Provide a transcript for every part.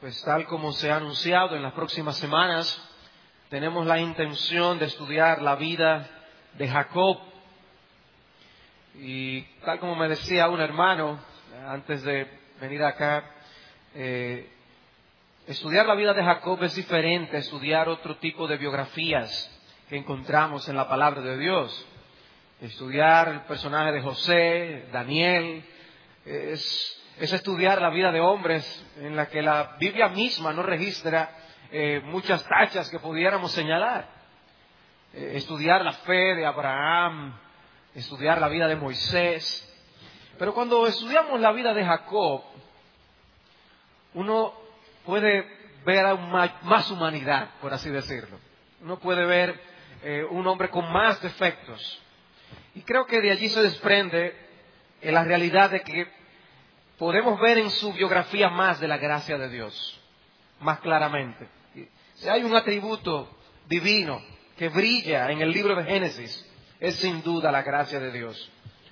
Pues tal como se ha anunciado, en las próximas semanas tenemos la intención de estudiar la vida de Jacob. Y tal como me decía un hermano antes de venir acá, estudiar la vida de Jacob es diferente a estudiar otro tipo de biografías que encontramos en la palabra de Dios. Estudiar el personaje de José, Daniel, es estudiar la vida de hombres en la que la Biblia misma no registra muchas tachas que pudiéramos señalar. Estudiar la fe de Abraham, estudiar la vida de Moisés. Pero cuando estudiamos la vida de Jacob, uno puede ver aún más humanidad, por así decirlo. Uno puede ver un hombre con más defectos. Y creo que de allí se desprende la realidad de que podemos ver en su biografía más de la gracia de Dios, más claramente. Si hay un atributo divino que brilla en el libro de Génesis, es sin duda la gracia de Dios.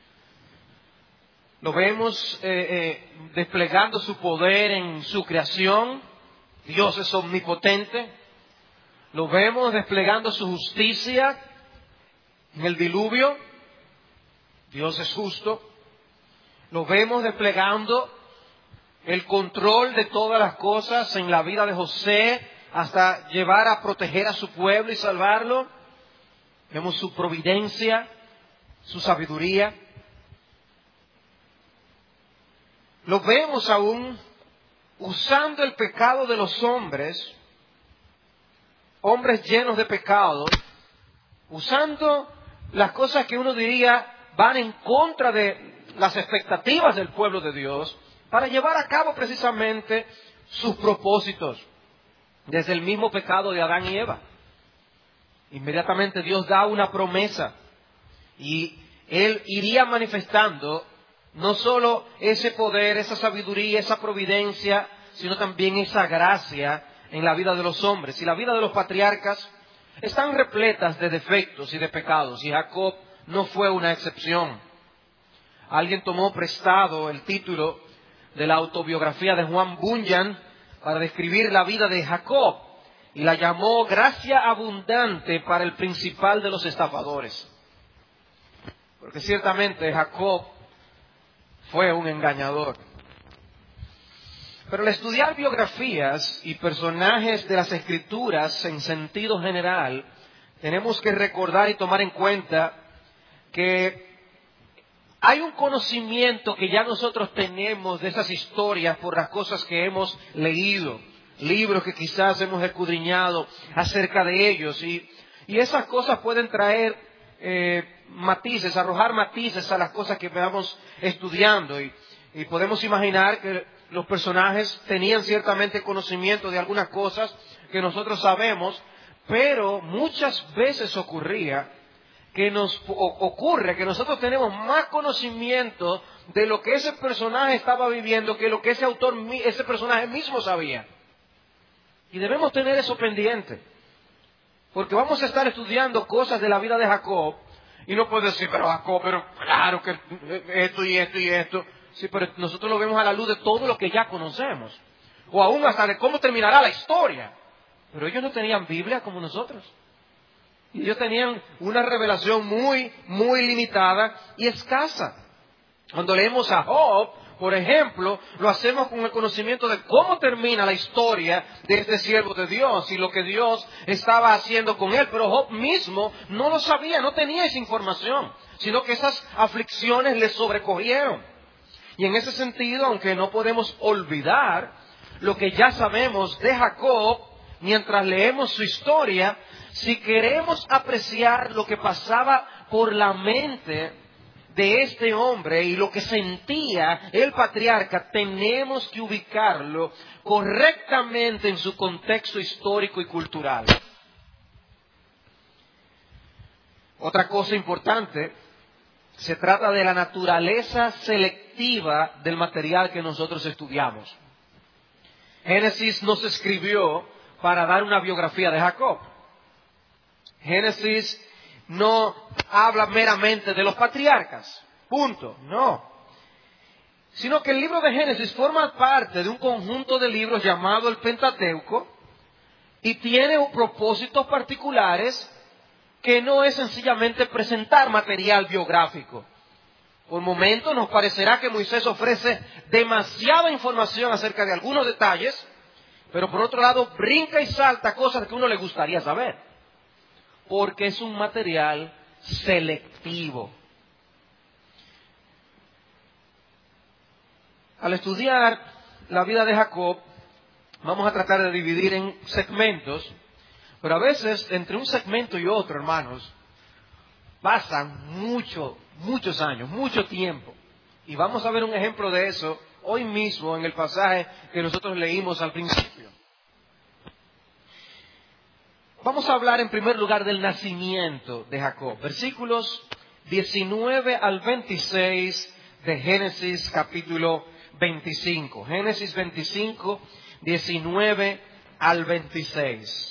Lo vemos desplegando su poder en su creación. Dios es omnipotente. Lo vemos desplegando su justicia en el diluvio. Dios es justo. Lo vemos desplegando el control de todas las cosas en la vida de José hasta llevar a proteger a su pueblo y salvarlo. Vemos su providencia, su sabiduría. Lo vemos aún usando el pecado de los hombres, hombres llenos de pecado, usando las cosas que uno diría van en contra de las expectativas del pueblo de Dios para llevar a cabo precisamente sus propósitos desde el mismo pecado de Adán y Eva. Inmediatamente Dios da una promesa y Él iría manifestando no solo ese poder, esa sabiduría, esa providencia, sino también esa gracia en la vida de los hombres. Y la vida de los patriarcas están repletas de defectos y de pecados, y Jacob no fue una excepción. Alguien tomó prestado el título de la autobiografía de Juan Bunyan para describir la vida de Jacob y la llamó Gracia abundante para el principal de los estafadores. Porque ciertamente Jacob fue un engañador. Pero al estudiar biografías y personajes de las Escrituras en sentido general, tenemos que recordar y tomar en cuenta que hay un conocimiento que ya nosotros tenemos de esas historias por las cosas que hemos leído, libros que quizás hemos escudriñado acerca de ellos, y esas cosas pueden traer matices, arrojar matices a las cosas que vamos estudiando, y podemos imaginar que los personajes tenían ciertamente conocimiento de algunas cosas que nosotros sabemos, pero muchas veces ocurre que nosotros tenemos más conocimiento de lo que ese personaje estaba viviendo que lo que ese personaje mismo sabía. Y debemos tener eso pendiente, porque vamos a estar estudiando cosas de la vida de Jacob y no puedes decir, pero Jacob, pero claro que esto y esto y esto. Sí, pero nosotros lo vemos a la luz de todo lo que ya conocemos, o aún hasta de cómo terminará la historia. Pero ellos no tenían Biblia como nosotros. Y ellos tenían una revelación muy, muy limitada y escasa. Cuando leemos a Job, por ejemplo, lo hacemos con el conocimiento de cómo termina la historia de este siervo de Dios y lo que Dios estaba haciendo con él. Pero Job mismo no lo sabía, no tenía esa información, sino que esas aflicciones le sobrecogieron. Y en ese sentido, aunque no podemos olvidar lo que ya sabemos de Jacob, mientras leemos su historia, si queremos apreciar lo que pasaba por la mente de este hombre y lo que sentía el patriarca, tenemos que ubicarlo correctamente en su contexto histórico y cultural. Otra cosa importante, se trata de la naturaleza selectiva del material que nosotros estudiamos. Génesis no se escribió para dar una biografía de Jacob. Génesis no habla meramente de los patriarcas, punto, no. sino que el libro de Génesis forma parte de un conjunto de libros llamado el Pentateuco y tiene propósitos particulares que no es sencillamente presentar material biográfico. Por momentos nos parecerá que Moisés ofrece demasiada información acerca de algunos detalles, pero por otro lado brinca y salta cosas que a uno le gustaría saber, porque es un material selectivo. Al estudiar la vida de Jacob, vamos a tratar de dividir en segmentos, pero a veces entre un segmento y otro, hermanos, pasan muchos años, mucho tiempo. Y vamos a ver un ejemplo de eso hoy mismo en el pasaje que nosotros leímos al principio. Vamos a hablar en primer lugar del nacimiento de Jacob. Versículos 19 al 26 de Génesis capítulo 25. Génesis 25, 19 al 26.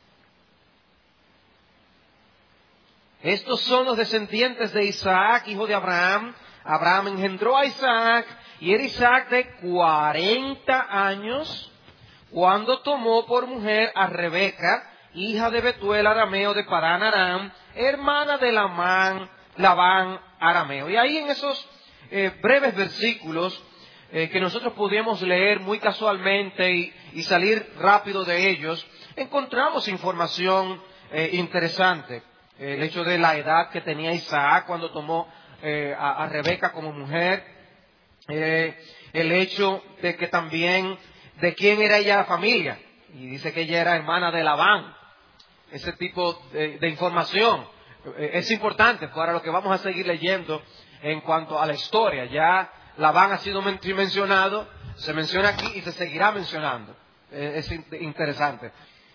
Estos son los descendientes de Isaac, hijo de Abraham. Abraham engendró a Isaac, y era Isaac de 40 años cuando tomó por mujer a Rebeca, hija de Betuel arameo de Parán Aram, hermana de Labán arameo. Y ahí en esos breves versículos que nosotros pudimos leer muy casualmente y salir rápido de ellos, encontramos información interesante. El hecho de la edad que tenía Isaac cuando tomó a Rebeca como mujer, el hecho de que también de quién era ella la familia, y dice que ella era hermana de Labán. Ese tipo de información es importante para lo que vamos a seguir leyendo en cuanto a la historia. Ya Labán ha sido mencionado, se menciona aquí y se seguirá mencionando. Es interesante.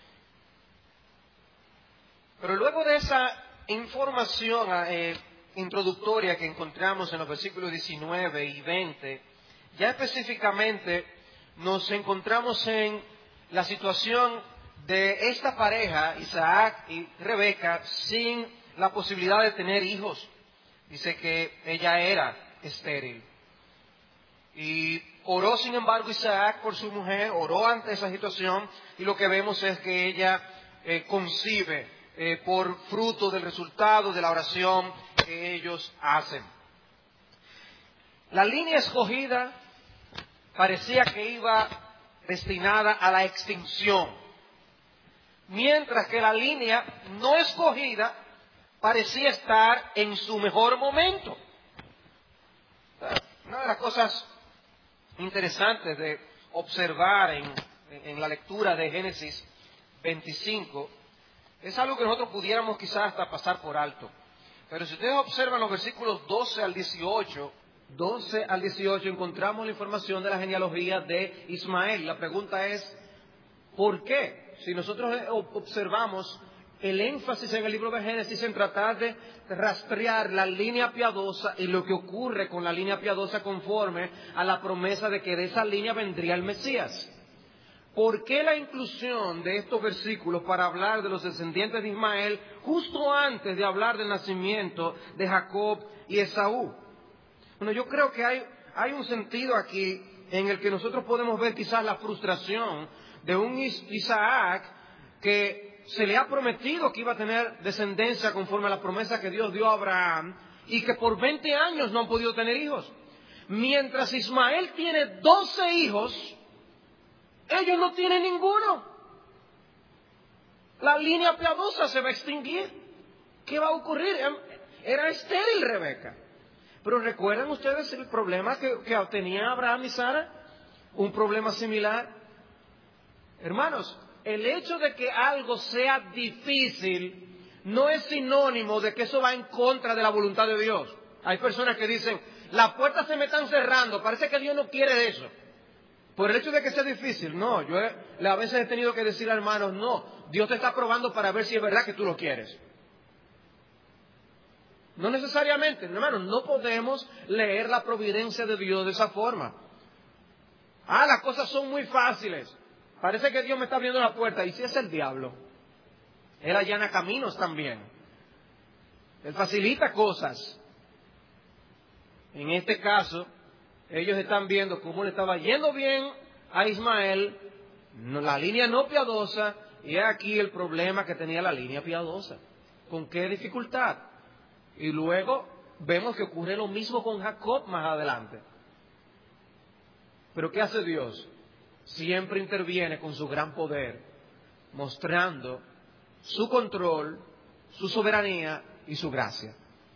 Pero luego de esa información introductoria que encontramos en los versículos 19 y 20, ya específicamente nos encontramos en la situación de esta pareja, Isaac y Rebeca, sin la posibilidad de tener hijos. Dice que ella era estéril. Y oró, sin embargo, Isaac por su mujer, oró ante esa situación, y lo que vemos es que ella concibe por fruto del resultado de la oración que ellos hacen. La línea escogida parecía que iba destinada a la extinción, mientras que la línea no escogida parecía estar en su mejor momento. Una de las cosas interesantes de observar en la lectura de Génesis 25 es algo que nosotros pudiéramos quizás hasta pasar por alto. Pero si ustedes observan los versículos 12 al 18 encontramos la información de la genealogía de Ismael. La pregunta es, ¿por qué? Si nosotros observamos el énfasis en el libro de Génesis en tratar de rastrear la línea piadosa y lo que ocurre con la línea piadosa conforme a la promesa de que de esa línea vendría el Mesías. ¿Por qué la inclusión de estos versículos para hablar de los descendientes de Ismael justo antes de hablar del nacimiento de Jacob y Esaú? Bueno, yo creo que hay un sentido aquí en el que nosotros podemos ver quizás la frustración de un Isaac que se le ha prometido que iba a tener descendencia conforme a la promesa que Dios dio a Abraham y que por 20 años no han podido tener hijos. Mientras Ismael tiene 12 hijos, ellos no tienen ninguno. La línea piadosa se va a extinguir. ¿Qué va a ocurrir? Era estéril Rebeca. Pero ¿recuerdan ustedes el problema que tenía Abraham y Sara? Un problema similar. Hermanos, el hecho de que algo sea difícil no es sinónimo de que eso va en contra de la voluntad de Dios. Hay personas que dicen, las puertas se me están cerrando, parece que Dios no quiere eso. Por el hecho de que sea difícil, no. Yo a veces he tenido que decir a hermanos, no, Dios te está probando para ver si es verdad que tú lo quieres. No necesariamente, hermanos, no podemos leer la providencia de Dios de esa forma. Las cosas son muy fáciles. Parece que Dios me está abriendo la puerta. ¿Y si es el diablo? Él allana caminos también. Él facilita cosas. En este caso, Ellos están viendo cómo le estaba yendo bien a Ismael, la línea no piadosa, y aquí el problema que tenía la línea piadosa. ¿Con qué dificultad? Y luego vemos que ocurre lo mismo con Jacob más adelante. Pero ¿qué hace Dios? Siempre interviene con su gran poder, mostrando su control, su soberanía y su gracia.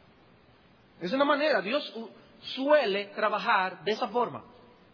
Es una manera, Dios suele trabajar de esa forma.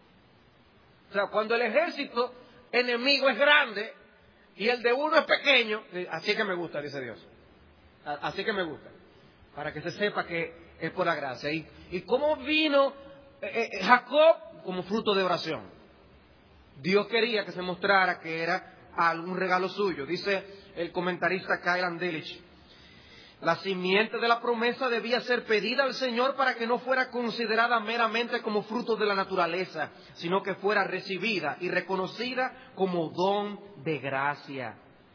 O sea, cuando el ejército enemigo es grande y el de uno es pequeño, así que me gusta, dice Dios. Así que me gusta. Para que se sepa que es por la gracia. ¿Y cómo vino Jacob? Como fruto de oración. Dios quería que se mostrara que era algún regalo suyo. Dice el comentarista Kyle Andelich: la simiente de la promesa debía ser pedida al Señor para que no fuera considerada meramente como fruto de la naturaleza, sino que fuera recibida y reconocida como don de gracia.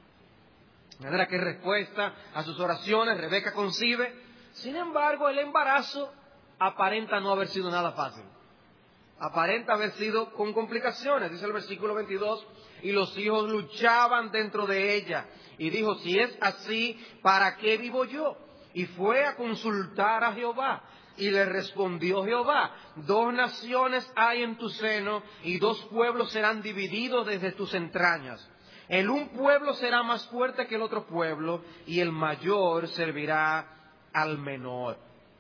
De manera que en respuesta a sus oraciones, Rebeca concibe. Sin embargo, el embarazo aparenta no haber sido nada fácil. Aparenta haber sido con complicaciones. Dice el versículo 22, y los hijos luchaban dentro de ella. Y dijo, si es así, ¿para qué vivo yo? Y fue a consultar a Jehová. Y le respondió Jehová, 2 naciones hay en tu seno, y 2 pueblos serán divididos desde tus entrañas. El un pueblo será más fuerte que el otro pueblo, y el mayor servirá al menor.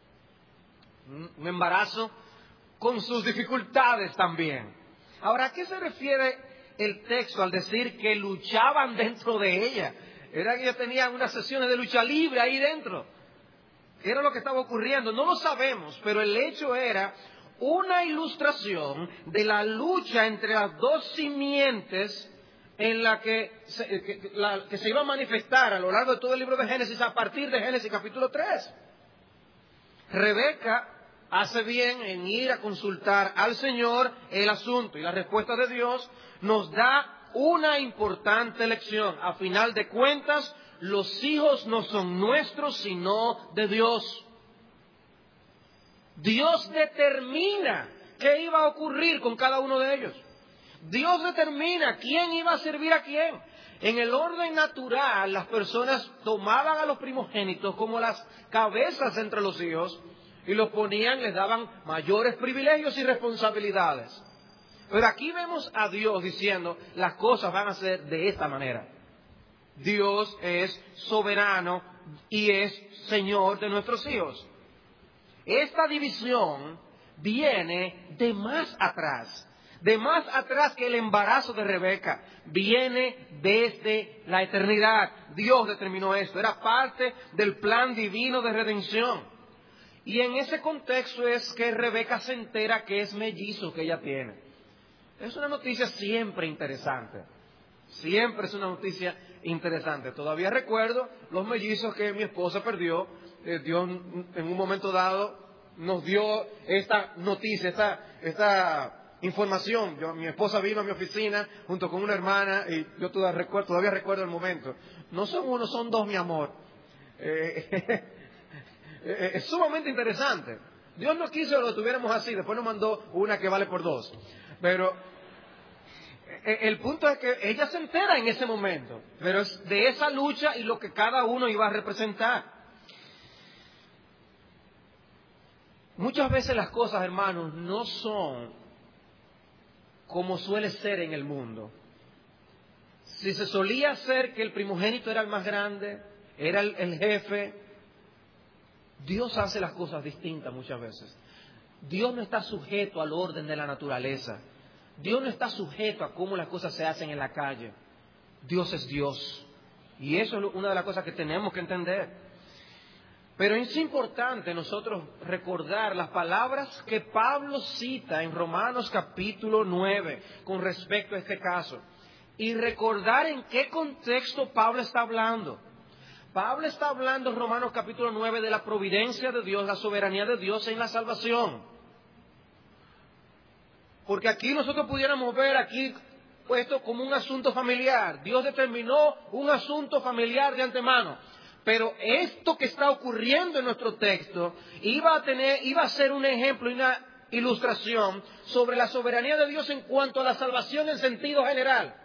Un embarazo con sus dificultades también. Ahora, ¿a qué se refiere el texto al decir que luchaban dentro de ella? Era que ellos tenían unas sesiones de lucha libre ahí dentro. ¿Qué era lo que estaba ocurriendo? No lo sabemos, pero el hecho era una ilustración de la lucha entre las 2 simientes en la que se iba a manifestar a lo largo de todo el libro de Génesis, a partir de Génesis capítulo 3. Rebeca hace bien en ir a consultar al Señor el asunto, y la respuesta de Dios nos da una importante lección. A final de cuentas, los hijos no son nuestros, sino de Dios. Dios determina qué iba a ocurrir con cada uno de ellos. Dios determina quién iba a servir a quién. En el orden natural, las personas tomaban a los primogénitos como las cabezas entre los hijos y los ponían, les daban mayores privilegios y responsabilidades. Pero aquí vemos a Dios diciendo, las cosas van a ser de esta manera. Dios es soberano y es Señor de nuestros hijos. Esta división viene de más atrás que el embarazo de Rebeca. Viene desde la eternidad. Dios determinó esto, era parte del plan divino de redención. Y en ese contexto es que Rebeca se entera que es mellizo que ella tiene. Es una noticia siempre interesante. Siempre es una noticia interesante. Todavía recuerdo los mellizos que mi esposa perdió. Dios en un momento dado nos dio esta noticia, esta información. Mi esposa vino a mi oficina junto con una hermana y yo todavía recuerdo el momento. No son 1, son 2, mi amor. Es sumamente interesante. Dios no quiso que lo tuviéramos así, después nos mandó una que vale por 2. Pero el punto es que ella se entera en ese momento, pero es de esa lucha y lo que cada uno iba a representar. Muchas veces las cosas, hermanos, no son como suele ser en el mundo. Si se solía hacer que el primogénito era el más grande, era el jefe, Dios hace las cosas distintas muchas veces. Dios no está sujeto al orden de la naturaleza. Dios no está sujeto a cómo las cosas se hacen en la calle. Dios es Dios. Y eso es una de las cosas que tenemos que entender. Pero es importante nosotros recordar las palabras que Pablo cita en Romanos capítulo 9 con respecto a este caso. Y recordar en qué contexto Pablo está hablando. Pablo está hablando en Romanos capítulo 9 de la providencia de Dios, la soberanía de Dios en la salvación. Porque aquí nosotros pudiéramos ver aquí puesto como un asunto familiar. Dios determinó un asunto familiar de antemano. Pero esto que está ocurriendo en nuestro texto iba a ser un ejemplo y una ilustración sobre la soberanía de Dios en cuanto a la salvación en sentido general.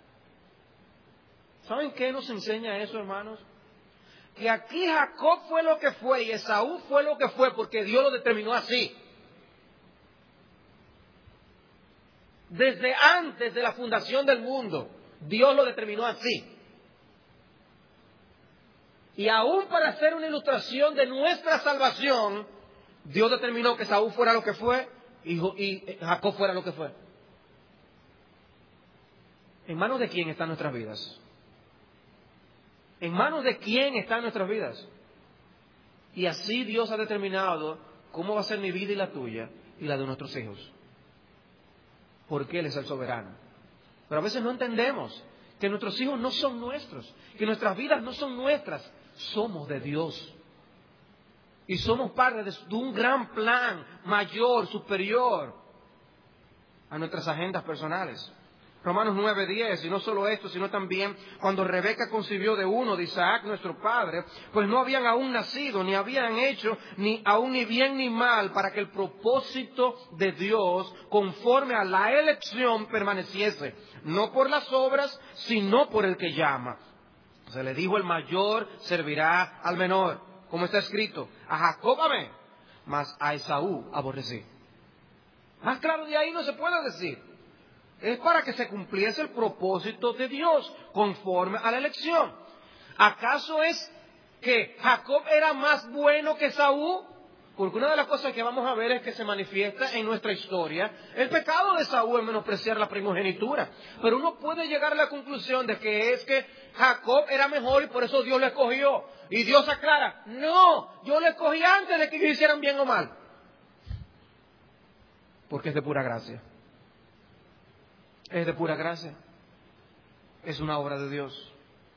¿Saben qué nos enseña eso, hermanos? Que aquí Jacob fue lo que fue y Esaú fue lo que fue porque Dios lo determinó así. Desde antes de la fundación del mundo, Dios lo determinó así. Y aún para hacer una ilustración de nuestra salvación, Dios determinó que Esaú fuera lo que fue y Jacob fuera lo que fue. ¿En manos de quién están nuestras vidas? ¿En manos de quién están nuestras vidas? Y así Dios ha determinado cómo va a ser mi vida y la tuya y la de nuestros hijos. Porque Él es el soberano. Pero a veces no entendemos que nuestros hijos no son nuestros, que nuestras vidas no son nuestras, somos de Dios. Y somos parte de un gran plan mayor, superior a nuestras agendas personales. Romanos 9:10, y no solo esto, sino también cuando Rebeca concibió de uno, de Isaac, nuestro padre, pues no habían aún nacido, ni habían hecho ni aún ni bien ni mal, para que el propósito de Dios, conforme a la elección, permaneciese, no por las obras, sino por el que llama. Se le dijo, el mayor servirá al menor, como está escrito, a Jacob amé, mas a Esaú aborrecí. Más claro de ahí no se puede decir. Es para que se cumpliese el propósito de Dios conforme a la elección. ¿Acaso es que Jacob era más bueno que Esaú? Porque una de las cosas que vamos a ver es que se manifiesta en nuestra historia el pecado de Esaú en menospreciar la primogenitura. Pero uno puede llegar a la conclusión de que es que Jacob era mejor y por eso Dios lo escogió. Y Dios aclara, no, yo lo escogí antes de que ellos hicieran bien o mal. Porque es de pura gracia. Es de pura gracia. Es una obra de Dios.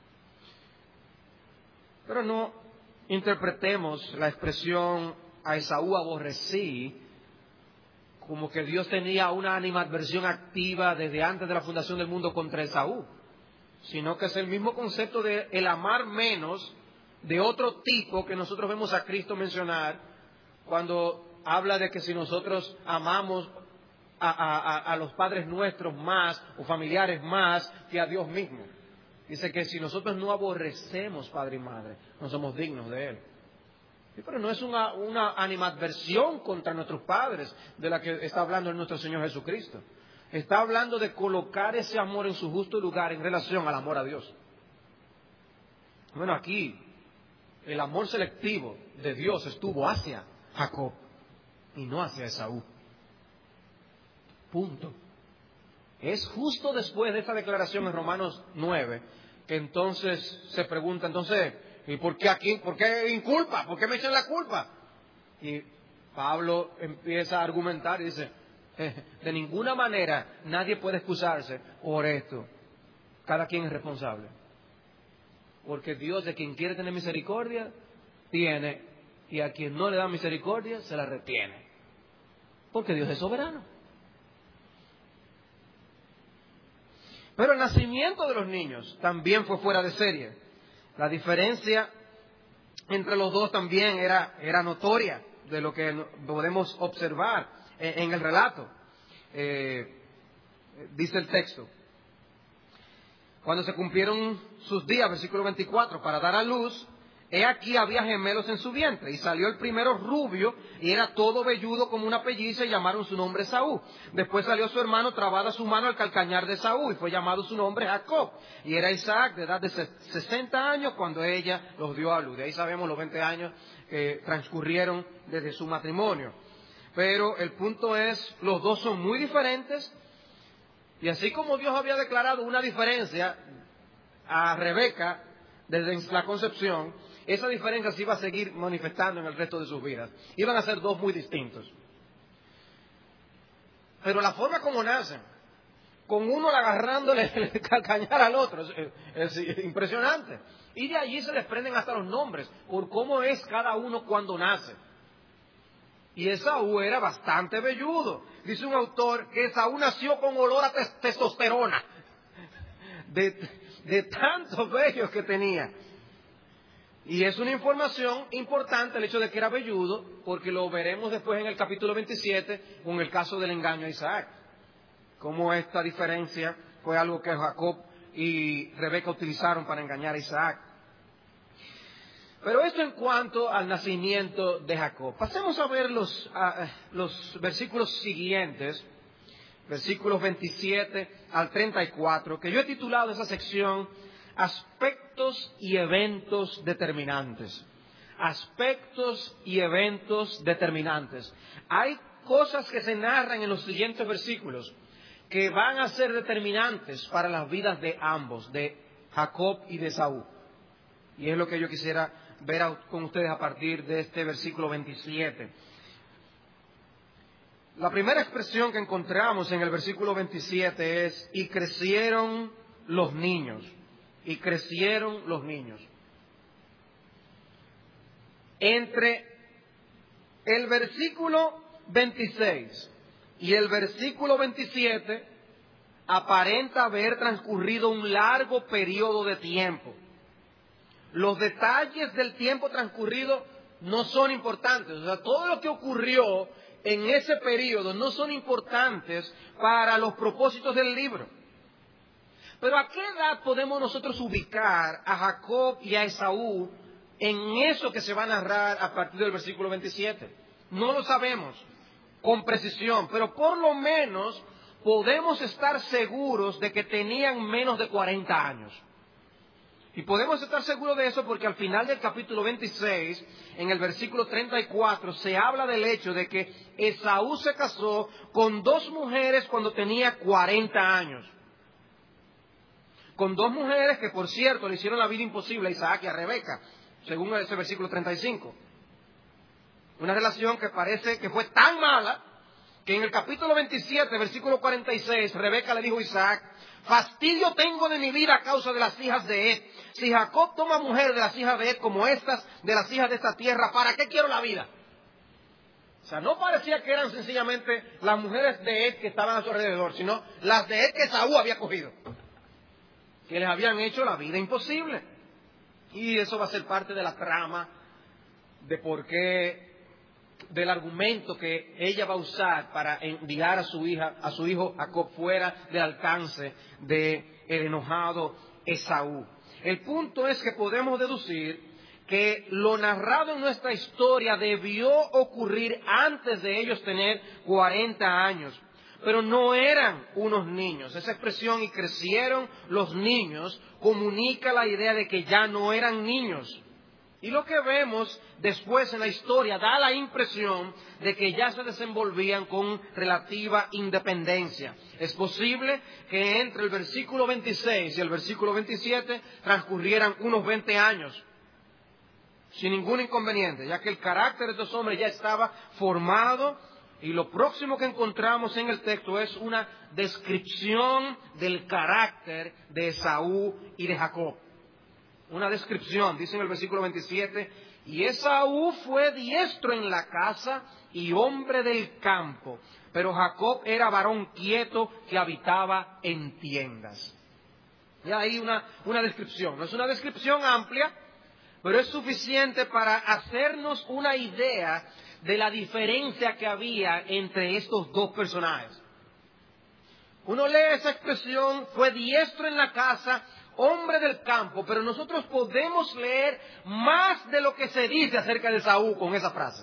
Pero no interpretemos la expresión a Esaú aborrecí como que Dios tenía una animadversión activa desde antes de la fundación del mundo contra Esaú, sino que es el mismo concepto de el amar menos de otro tipo que nosotros vemos a Cristo mencionar cuando habla de que si nosotros amamos a los padres nuestros más o familiares más que a Dios mismo. Dice que si nosotros no aborrecemos padre y madre, no somos dignos de Él. Sí, pero no es una animadversión contra nuestros padres de la que está hablando nuestro Señor Jesucristo. Está hablando de colocar ese amor en su justo lugar en relación al amor a Dios. Bueno, aquí el amor selectivo de Dios estuvo hacia Jacob y no hacia Esaú. Punto. Es justo después de esta declaración en Romanos 9 que entonces se pregunta, entonces, ¿y por qué aquí? ¿Por qué inculpa? ¿Por qué me echan la culpa? Y Pablo empieza a argumentar y dice, de ninguna manera nadie puede excusarse por esto. Cada quien es responsable. Porque Dios, de quien quiere tener misericordia, tiene, y a quien no le da misericordia, se la retiene. Porque Dios es soberano. Pero el nacimiento de los niños también fue fuera de serie. La diferencia entre los dos también era notoria de lo que podemos observar en el relato. Dice el texto. Cuando se cumplieron sus días, versículo 24, para dar a luz, he aquí había gemelos en su vientre, y salió el primero rubio, y era todo velludo como una pelliza, y llamaron su nombre Esaú. Después salió su hermano, trabada su mano al calcañar de Esaú, y fue llamado su nombre Jacob. Y era Isaac, de edad de 60 años, cuando ella los dio a luz. De ahí sabemos los 20 años que transcurrieron desde su matrimonio. Pero el punto es, los dos son muy diferentes, y así como Dios había declarado una diferencia a Rebeca desde la concepción, esa diferencia se iba a seguir manifestando en el resto de sus vidas. Iban a ser dos muy distintos. Pero la forma como nacen, con uno agarrándole el calcañar al otro, es impresionante. Y de allí se les prenden hasta los nombres, por cómo es cada uno cuando nace. Y Esaú era bastante velludo. Dice un autor que Esaú nació con olor a testosterona, de tantos vellos que tenía. Y es una información importante el hecho de que era velludo, porque lo veremos después en el capítulo 27 con el caso del engaño a Isaac. Cómo esta diferencia fue algo que Jacob y Rebeca utilizaron para engañar a Isaac. Pero esto en cuanto al nacimiento de Jacob. Pasemos a ver los versículos siguientes, versículos 27 al 34, que yo he titulado esa sección Aspectos y eventos determinantes. Aspectos y eventos determinantes. Hay cosas que se narran en los siguientes versículos que van a ser determinantes para las vidas de ambos, de Jacob y de Esaú. Y es lo que yo quisiera ver con ustedes a partir de este versículo 27. La primera expresión que encontramos en el versículo 27 es, y crecieron los niños. Y crecieron los niños. Entre el versículo 26 y el versículo 27 aparenta haber transcurrido un largo periodo de tiempo. Los detalles del tiempo transcurrido no son importantes. O sea, todo lo que ocurrió en ese periodo no son importantes para los propósitos del libro. Pero ¿a qué edad podemos nosotros ubicar a Jacob y a Esaú en eso que se va a narrar a partir del versículo 27? No lo sabemos con precisión, pero por lo menos podemos estar seguros de que tenían menos de 40 años. Y podemos estar seguros de eso porque al final del capítulo 26, en el versículo 34, se habla del hecho de que Esaú se casó con 2 mujeres cuando tenía 40 años. Con 2 mujeres que, por cierto, le hicieron la vida imposible a Isaac y a Rebeca, según ese versículo 35. Una relación que parece que fue tan mala que en el capítulo 27, versículo 46, Rebeca le dijo a Isaac, fastidio tengo de mi vida a causa de las hijas de Ed. Si Jacob toma mujer de las hijas de Ed como estas, de las hijas de esta tierra, ¿para qué quiero la vida? O sea, no parecía que eran sencillamente las mujeres de Ed que estaban a su alrededor, sino las de Ed que Esaú había cogido, que les habían hecho la vida imposible. Y eso va a ser parte de la trama de por qué, del argumento que ella va a usar para enviar a su hijo Jacob fuera del alcance del enojado Esaú. El punto es que podemos deducir que lo narrado en nuestra historia debió ocurrir antes de ellos tener 40 años. Pero no eran unos niños. Esa expresión, y crecieron los niños, comunica la idea de que ya no eran niños. Y lo que vemos después en la historia da la impresión de que ya se desenvolvían con relativa independencia. Es posible que entre el versículo 26 y el versículo 27 transcurrieran unos 20 años, sin ningún inconveniente, ya que el carácter de estos hombres ya estaba formado. Y lo próximo que encontramos en el texto es una descripción del carácter de Esaú y de Jacob. Una descripción, dice en el versículo 27, y Esaú fue diestro en la casa y hombre del campo, pero Jacob era varón quieto que habitaba en tiendas. Y ahí una descripción, no es una descripción amplia, pero es suficiente para hacernos una idea de la diferencia que había entre estos dos personajes. Uno lee esa expresión, fue diestro en la casa, hombre del campo, pero nosotros podemos leer más de lo que se dice acerca de Saúl con esa frase.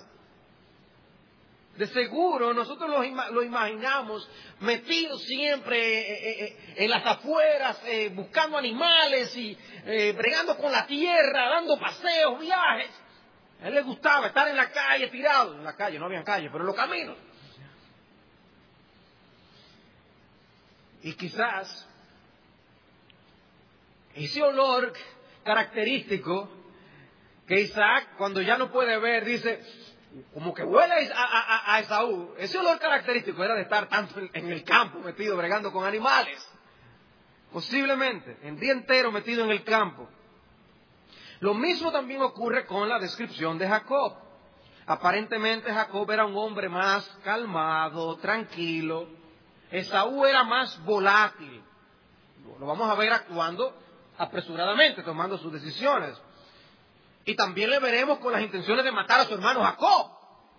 De seguro nosotros lo imaginamos metido siempre en las afueras, buscando animales y bregando con la tierra, dando paseos, viajes. A él le gustaba estar en la calle tirado. En la calle, no había calle, pero en los caminos. Y quizás ese olor característico que Isaac, cuando ya no puede ver, dice, como que huele a Esaú. Ese olor característico era de estar tanto en el campo metido, bregando con animales. Posiblemente, el día entero metido en el campo. Lo mismo también ocurre con la descripción de Jacob. Aparentemente Jacob era un hombre más calmado, tranquilo. Esaú era más volátil. Lo vamos a ver actuando apresuradamente, tomando sus decisiones. Y también le veremos con las intenciones de matar a su hermano Jacob.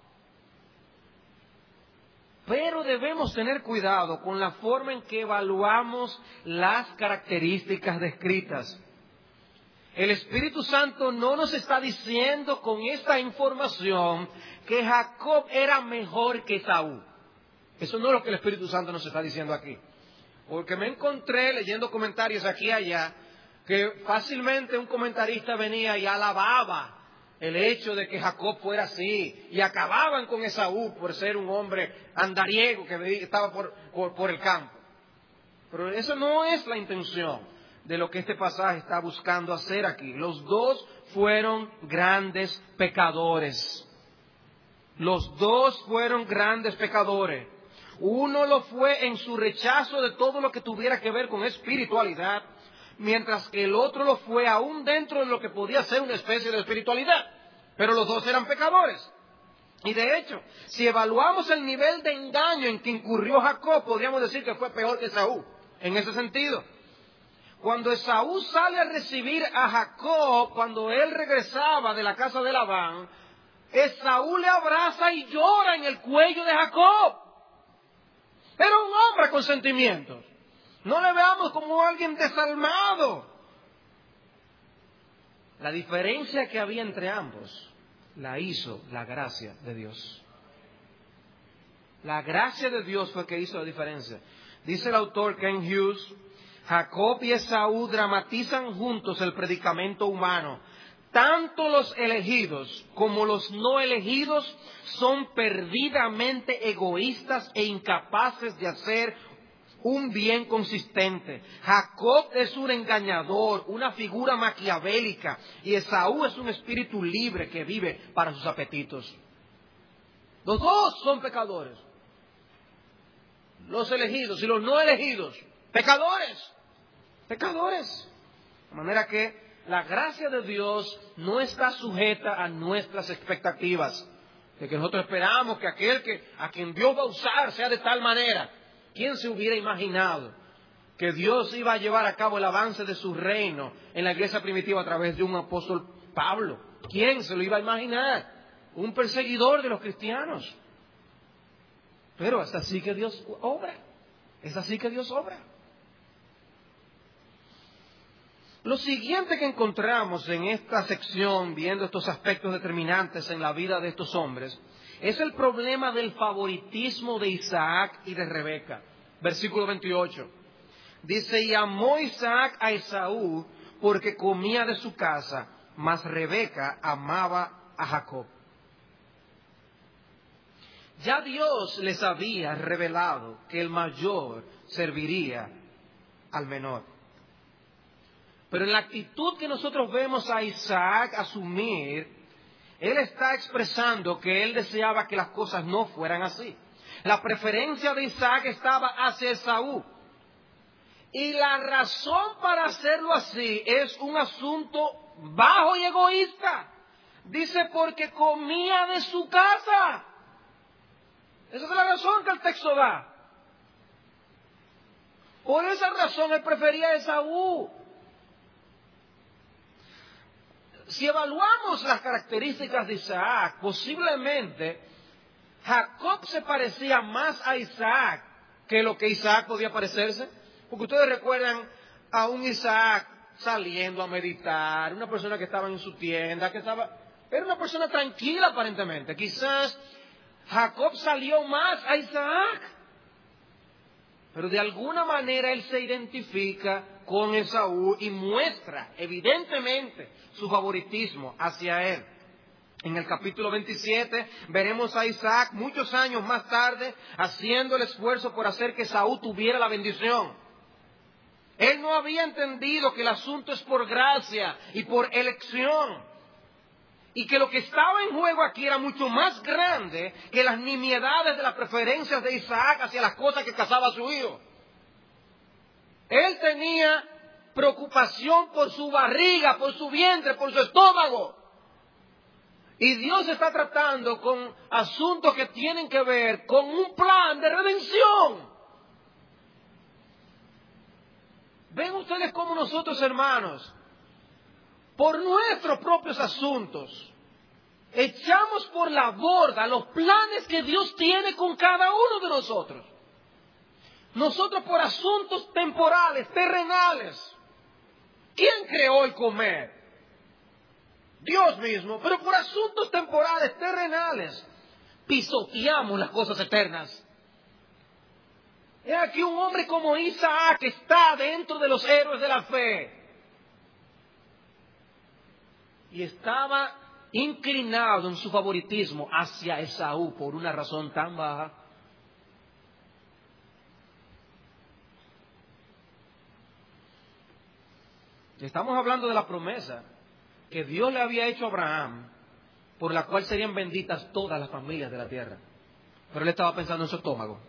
Pero debemos tener cuidado con la forma en que evaluamos las características descritas. El Espíritu Santo no nos está diciendo con esta información que Jacob era mejor que Esaú. Eso no es lo que el Espíritu Santo nos está diciendo aquí. Porque me encontré leyendo comentarios aquí y allá que fácilmente un comentarista venía y alababa el hecho de que Jacob fuera así y acababan con Esaú por ser un hombre andariego que estaba por el campo. Pero eso no es la intención de lo que este pasaje está buscando hacer aquí. Los dos fueron grandes pecadores. Los dos fueron grandes pecadores. Uno lo fue en su rechazo de todo lo que tuviera que ver con espiritualidad, mientras que el otro lo fue aún dentro de lo que podía ser una especie de espiritualidad. Pero los dos eran pecadores. Y de hecho, si evaluamos el nivel de engaño en que incurrió Jacob, podríamos decir que fue peor que Esaú, en ese sentido. Cuando Esaú sale a recibir a Jacob, cuando él regresaba de la casa de Labán, Esaú le abraza y llora en el cuello de Jacob. Era un hombre con sentimientos. No le veamos como alguien desalmado. La diferencia que había entre ambos la hizo la gracia de Dios. La gracia de Dios fue que hizo la diferencia. Dice el autor Ken Hughes, Jacob y Esaú dramatizan juntos el predicamento humano. Tanto los elegidos como los no elegidos son perdidamente egoístas e incapaces de hacer un bien consistente. Jacob es un engañador, una figura maquiavélica, y Esaú es un espíritu libre que vive para sus apetitos. Los dos son pecadores. Los elegidos y los no elegidos, pecadores. Pecadores. De manera que la gracia de Dios no está sujeta a nuestras expectativas. De que nosotros esperamos que aquel a quien Dios va a usar sea de tal manera. ¿Quién se hubiera imaginado que Dios iba a llevar a cabo el avance de su reino en la iglesia primitiva a través de un apóstol Pablo? ¿Quién se lo iba a imaginar? Un perseguidor de los cristianos. Pero es así que Dios obra. Es así que Dios obra. Lo siguiente que encontramos en esta sección, viendo estos aspectos determinantes en la vida de estos hombres, es el problema del favoritismo de Isaac y de Rebeca. Versículo 28. Dice, y amó Isaac a Esaú porque comía de su casa, mas Rebeca amaba a Jacob. Ya Dios les había revelado que el mayor serviría al menor. Pero en la actitud que nosotros vemos a Isaac asumir, él está expresando que él deseaba que las cosas no fueran así. La preferencia de Isaac estaba hacia Esaú. Y la razón para hacerlo así es un asunto bajo y egoísta. Dice, porque comía de su casa. Esa es la razón que el texto da. Por esa razón él prefería a Esaú. Si evaluamos las características de Isaac, posiblemente Jacob se parecía más a Isaac que lo que Isaac podía parecerse. Porque ustedes recuerdan a un Isaac saliendo a meditar, una persona que estaba en su tienda, era una persona tranquila aparentemente. Quizás Jacob salió más a Isaac, pero de alguna manera él se identifica con Esaú y muestra evidentemente su favoritismo hacia él. En el capítulo 27 veremos a Isaac muchos años más tarde haciendo el esfuerzo por hacer que Esaú tuviera la bendición. Él no había entendido que el asunto es por gracia y por elección. Y que lo que estaba en juego aquí era mucho más grande que las nimiedades de las preferencias de Isaac hacia las cosas que cazaba su hijo. Él tenía preocupación por su barriga, por su vientre, por su estómago. Y Dios está tratando con asuntos que tienen que ver con un plan de redención. Ven ustedes como nosotros, hermanos, por nuestros propios asuntos, echamos por la borda los planes que Dios tiene con cada uno de nosotros. Nosotros por asuntos temporales, terrenales. ¿Quién creó el comer? Dios mismo. Pero por asuntos temporales, terrenales, pisoteamos las cosas eternas. He aquí un hombre como Isaac que está dentro de los héroes de la fe. Y estaba inclinado en su favoritismo hacia Esaú por una razón tan baja. Estamos hablando de la promesa que Dios le había hecho a Abraham, por la cual serían benditas todas las familias de la tierra. Pero él estaba pensando en su estómago.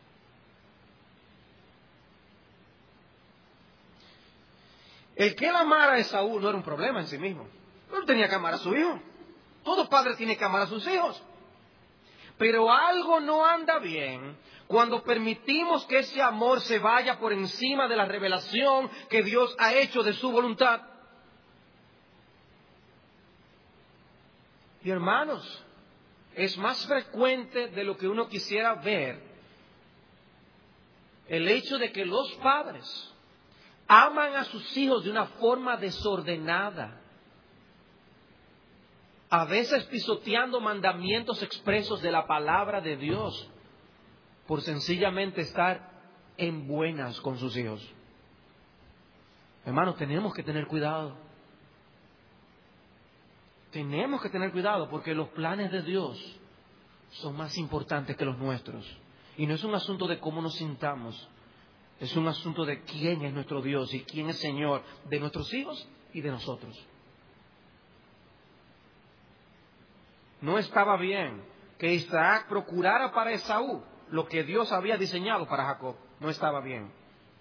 El que él amara a Esaú no era un problema en sí mismo. Él tenía que amar a su hijo. Todo padre tiene que amar a sus hijos. Pero algo no anda bien cuando permitimos que ese amor se vaya por encima de la revelación que Dios ha hecho de su voluntad. Y hermanos, es más frecuente de lo que uno quisiera ver el hecho de que los padres aman a sus hijos de una forma desordenada, a veces pisoteando mandamientos expresos de la palabra de Dios, por sencillamente estar en buenas con sus hijos. Hermanos, tenemos que tener cuidado. Tenemos que tener cuidado porque los planes de Dios son más importantes que los nuestros. Y no es un asunto de cómo nos sintamos, es un asunto de quién es nuestro Dios y quién es Señor de nuestros hijos y de nosotros. No estaba bien que Isaac procurara para Esaú lo que Dios había diseñado para Jacob. No estaba bien.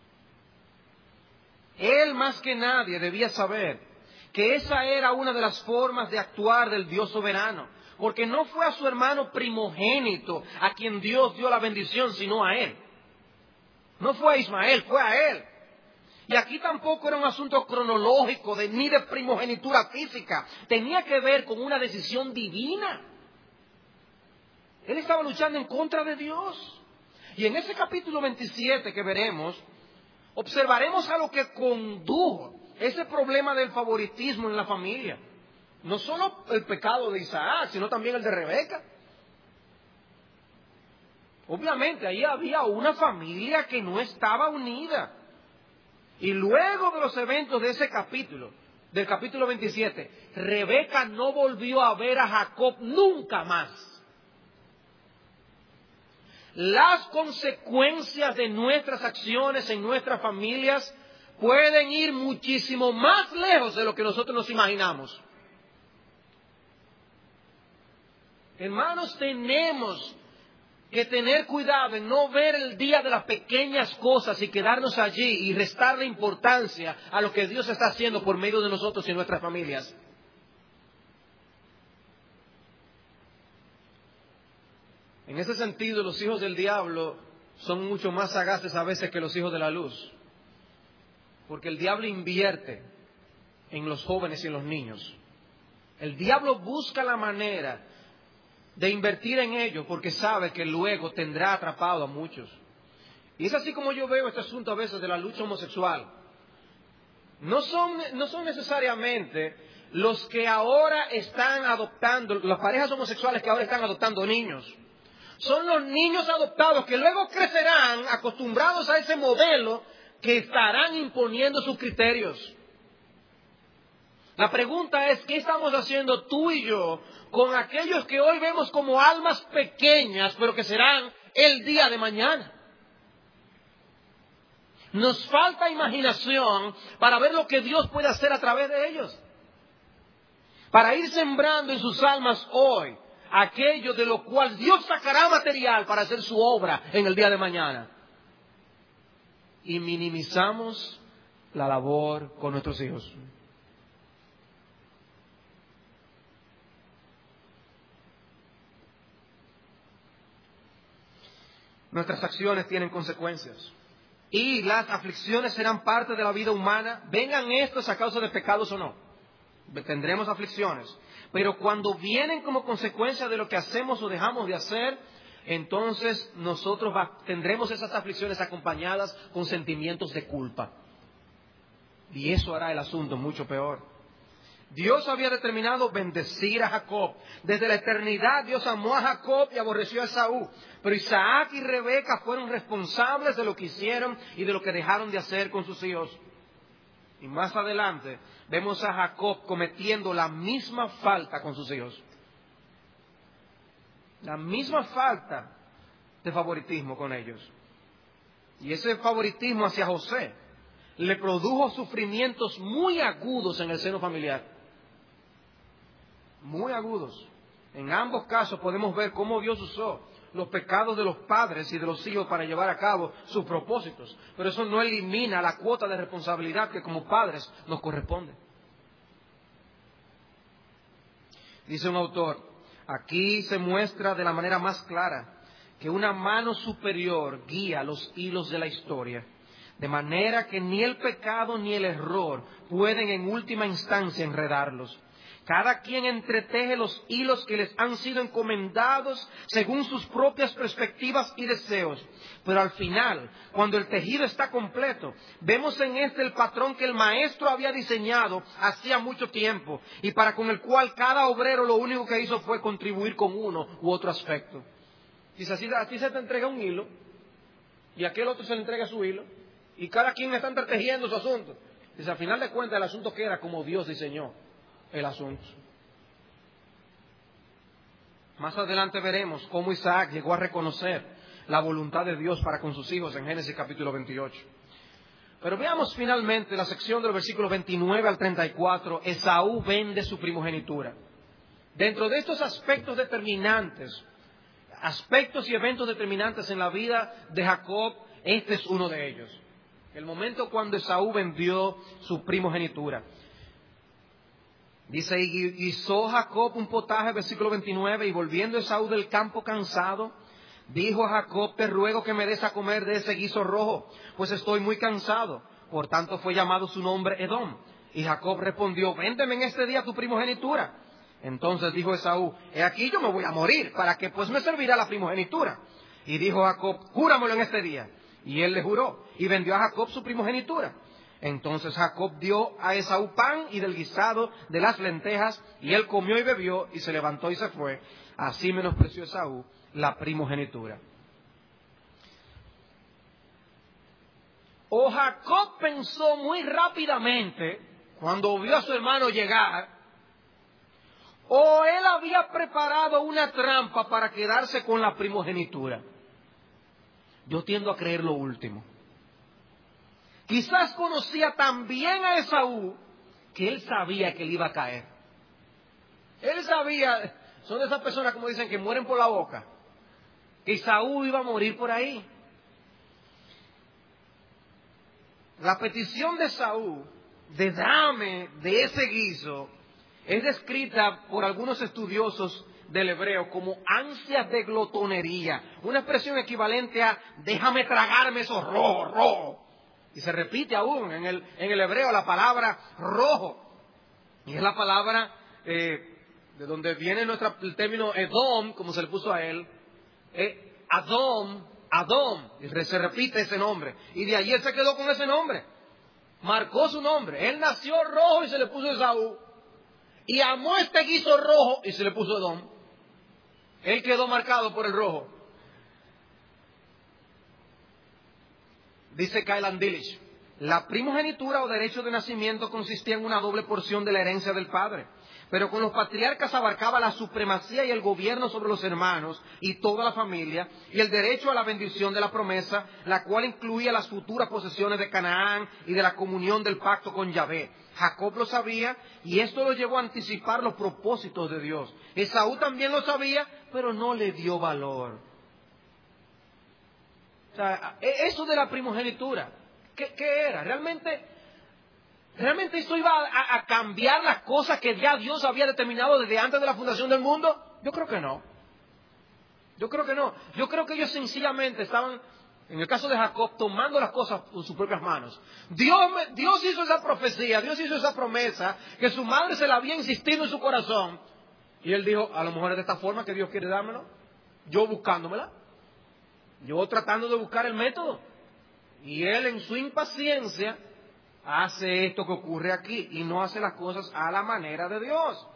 Él más que nadie debía saber que esa era una de las formas de actuar del Dios soberano. Porque no fue a su hermano primogénito a quien Dios dio la bendición, sino a él. No fue a Ismael, fue a él. Y aquí tampoco era un asunto cronológico ni de primogenitura física. Tenía que ver con una decisión divina. Él estaba luchando en contra de Dios. Y en ese capítulo 27 que veremos, observaremos a lo que condujo ese problema del favoritismo en la familia. No solo el pecado de Isaac, sino también el de Rebeca. Obviamente ahí había una familia que no estaba unida. Y luego de los eventos de ese capítulo, del capítulo 27, Rebeca no volvió a ver a Jacob nunca más. Las consecuencias de nuestras acciones en nuestras familias pueden ir muchísimo más lejos de lo que nosotros nos imaginamos. Hermanos, tenemos que tener cuidado en no ver el día de las pequeñas cosas y quedarnos allí y restarle importancia a lo que Dios está haciendo por medio de nosotros y nuestras familias. En ese sentido, los hijos del diablo son mucho más sagaces a veces que los hijos de la luz. Porque el diablo invierte en los jóvenes y en los niños. El diablo busca la manera de invertir en ellos porque sabe que luego tendrá atrapado a muchos. Y es así como yo veo este asunto a veces de la lucha homosexual. No son necesariamente los que ahora están adoptando, las parejas homosexuales que ahora están adoptando niños. Son los niños adoptados que luego crecerán acostumbrados a ese modelo que estarán imponiendo sus criterios. La pregunta es, ¿qué estamos haciendo tú y yo con aquellos que hoy vemos como almas pequeñas, pero que serán el día de mañana? Nos falta imaginación para ver lo que Dios puede hacer a través de ellos. Para ir sembrando en sus almas hoy aquello de lo cual Dios sacará material para hacer su obra en el día de mañana. Y minimizamos la labor con nuestros hijos. Nuestras acciones tienen consecuencias. Y las aflicciones serán parte de la vida humana, vengan estos a causa de pecados o no. tendremos aflicciones. Pero cuando vienen como consecuencia de lo que hacemos o dejamos de hacer, entonces nosotros tendremos esas aflicciones acompañadas con sentimientos de culpa. Y eso hará el asunto mucho peor. Dios había determinado bendecir a Jacob. Desde la eternidad Dios amó a Jacob y aborreció a Esaú. Pero Isaac y Rebeca fueron responsables de lo que hicieron y de lo que dejaron de hacer con sus hijos. Y más adelante vemos a Jacob cometiendo la misma falta con sus hijos. La misma falta de favoritismo con ellos. Y ese favoritismo hacia José le produjo sufrimientos muy agudos en el seno familiar. Muy agudos. En ambos casos podemos ver cómo Dios usó los pecados de los padres y de los hijos para llevar a cabo sus propósitos. Pero eso no elimina la cuota de responsabilidad que como padres nos corresponde. Dice un autor, aquí se muestra de la manera más clara que una mano superior guía los hilos de la historia, de manera que ni el pecado ni el error pueden en última instancia enredarlos. Cada quien entreteje los hilos que les han sido encomendados según sus propias perspectivas y deseos. Pero al final, cuando el tejido está completo, vemos en este el patrón que el maestro había diseñado hacía mucho tiempo y para con el cual cada obrero lo único que hizo fue contribuir con uno u otro aspecto. Dice, así a ti se te entrega un hilo y a aquel otro se le entrega su hilo y cada quien está entretejiendo su asunto. Dice, al final de cuentas el asunto queda como Dios diseñó el asunto. Más adelante veremos cómo Isaac llegó a reconocer la voluntad de Dios para con sus hijos en Génesis capítulo 28. Pero veamos finalmente la sección de los versículos 29 al 34. Esaú vende su primogenitura. Dentro de estos aspectos determinantes, aspectos y eventos determinantes en la vida de Jacob, este es uno de ellos. El momento cuando Esaú vendió su primogenitura. Dice, y guisó Jacob un potaje, versículo 29, y volviendo Esaú del campo cansado, dijo a Jacob, te ruego que me des a comer de ese guiso rojo, pues estoy muy cansado. Por tanto fue llamado su nombre Edom. Y Jacob respondió, véndeme en este día tu primogenitura. Entonces dijo Esaú, he aquí yo me voy a morir, para que pues me servirá la primogenitura. Y dijo Jacob, júramelo en este día. Y él le juró, y vendió a Jacob su primogenitura. Entonces Jacob dio a Esaú pan y del guisado de las lentejas, y él comió y bebió, y se levantó y se fue. Así menospreció Esaú la primogenitura. O Jacob pensó muy rápidamente, cuando vio a su hermano llegar, o él había preparado una trampa para quedarse con la primogenitura. Yo tiendo a creer lo último. Quizás conocía tan bien a Esaú que él sabía que él iba a caer. Él sabía, son de esas personas como dicen que mueren por la boca, que Esaú iba a morir por ahí. La petición de Esaú de dame de ese guiso es descrita por algunos estudiosos del hebreo como ansias de glotonería, una expresión equivalente a déjame tragarme eso rojo. Y se repite aún en el hebreo la palabra rojo. Y es la palabra de donde viene el término Edom, como se le puso a él. Adom. Y se repite ese nombre. Y de allí él se quedó con ese nombre. Marcó su nombre. Él nació rojo y se le puso Esaú. Y amó este guiso rojo y se le puso Edom. Él quedó marcado por el rojo. Dice Kyle Andilish, la primogenitura o derecho de nacimiento consistía en una doble porción de la herencia del padre, pero con los patriarcas abarcaba la supremacía y el gobierno sobre los hermanos y toda la familia, y el derecho a la bendición de la promesa, la cual incluía las futuras posesiones de Canaán y de la comunión del pacto con Yahvé. Jacob lo sabía y esto lo llevó a anticipar los propósitos de Dios. Esaú también lo sabía, pero no le dio valor. O sea, eso de la primogenitura, ¿qué era? ¿Realmente eso iba a cambiar las cosas que ya Dios había determinado desde antes de la fundación del mundo? Yo creo que no. Yo creo que ellos sencillamente estaban En el caso de Jacob, tomando las cosas con sus propias manos. Dios hizo esa profecía, Dios hizo esa promesa, que su madre se la había insistido en su corazón. Y él dijo, a lo mejor es de esta forma que Dios quiere dármelo. Yo buscándomela. Yo tratando de buscar el método. Y él en su impaciencia hace esto que ocurre aquí y no hace las cosas a la manera de Dios.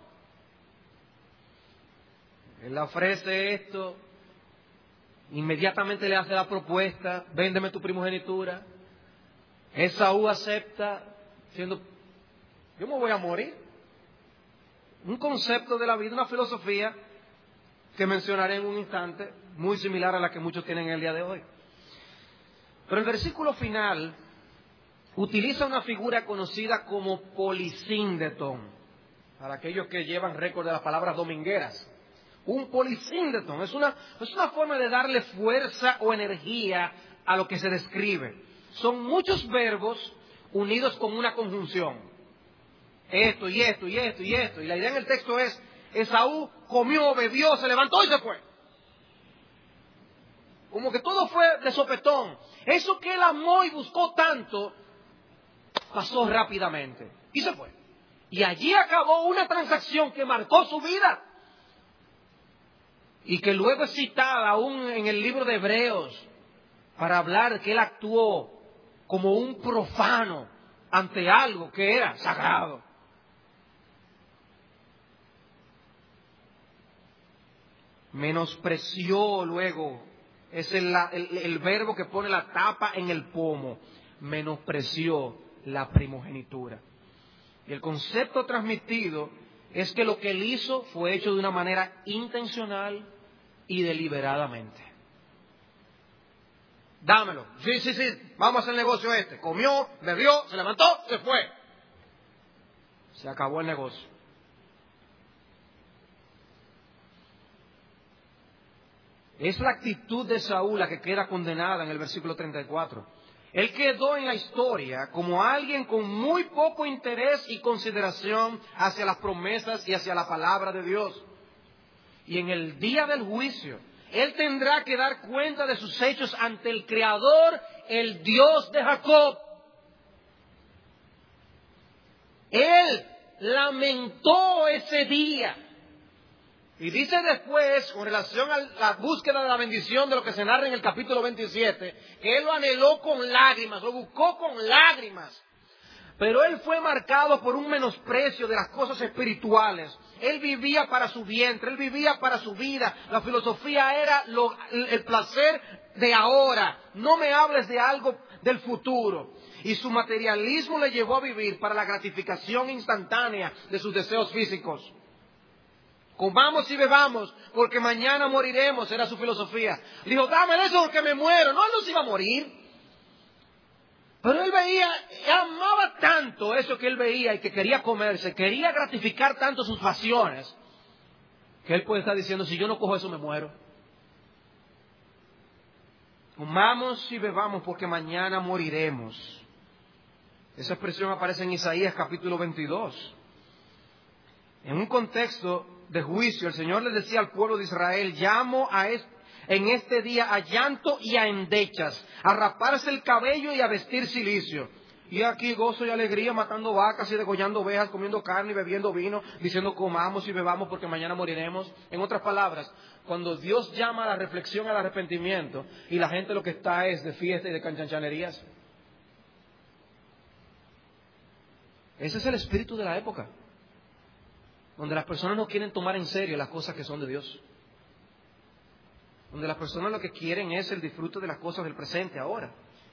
Él le ofrece esto, inmediatamente le hace la propuesta, véndeme tu primogenitura. Esaú acepta, diciendo, yo me voy a morir. Un concepto de la vida, una filosofía que mencionaré en un instante, muy similar a la que muchos tienen el día de hoy. Pero el versículo final utiliza una figura conocida como polisíndeton, para aquellos que llevan récord de las palabras domingueras. Un polisíndeton es una forma de darle fuerza o energía a lo que se describe. Son muchos verbos unidos con una conjunción. Esto y esto y esto y esto. Y la idea en el texto es, Esaú comió, bebió, se levantó y se fue. Como que todo fue de sopetón. Eso que él amó y buscó tanto, pasó rápidamente. Y se fue. Y allí acabó una transacción que marcó su vida. Y que luego es citada aún en el libro de Hebreos para hablar que él actuó como un profano ante algo que era sagrado. Menospreció luego, es el verbo que pone la tapa en el pomo, menospreció la primogenitura. Y el concepto transmitido es que lo que él hizo fue hecho de una manera intencional y deliberadamente. Dámelo. Sí, vamos a hacer el negocio este. Comió, bebió, se levantó, se fue. Se acabó el negocio. Es la actitud de Saúl la que queda condenada en el versículo 34. Él quedó en la historia como alguien con muy poco interés y consideración hacia las promesas y hacia la palabra de Dios. Y en el día del juicio, él tendrá que dar cuenta de sus hechos ante el Creador, el Dios de Jacob. Él lamentó ese día. Y dice después, con relación a la búsqueda de la bendición de lo que se narra en el capítulo 27, que él lo anheló con lágrimas, lo buscó con lágrimas. Pero él fue marcado por un menosprecio de las cosas espirituales. Él vivía para su vientre, él vivía para su vida. La filosofía era el placer de ahora. No me hables de algo del futuro. Y su materialismo le llevó a vivir para la gratificación instantánea de sus deseos físicos. Comamos y bebamos, porque mañana moriremos, era su filosofía. Dijo, dame eso porque me muero. No, él no se iba a morir. Pero él veía, amaba tanto eso que él veía y que quería comerse, quería gratificar tanto sus pasiones, que él puede estar diciendo, si yo no cojo eso me muero. Comamos y bebamos porque mañana moriremos. Esa expresión aparece en Isaías capítulo 22. En un contexto de juicio, el Señor le decía al pueblo de Israel, llamo en este día a llanto y a endechas, a raparse el cabello y a vestir cilicio. Y aquí gozo y alegría, matando vacas y degollando ovejas, comiendo carne y bebiendo vino, diciendo comamos y bebamos porque mañana moriremos. En otras palabras, cuando Dios llama a la reflexión, al arrepentimiento, y la gente lo que está es de fiesta y de canchanchanerías. Ese es el espíritu de la época, donde las personas no quieren tomar en serio las cosas que son de Dios. Donde las personas lo que quieren es el disfrute de las cosas del presente ahora.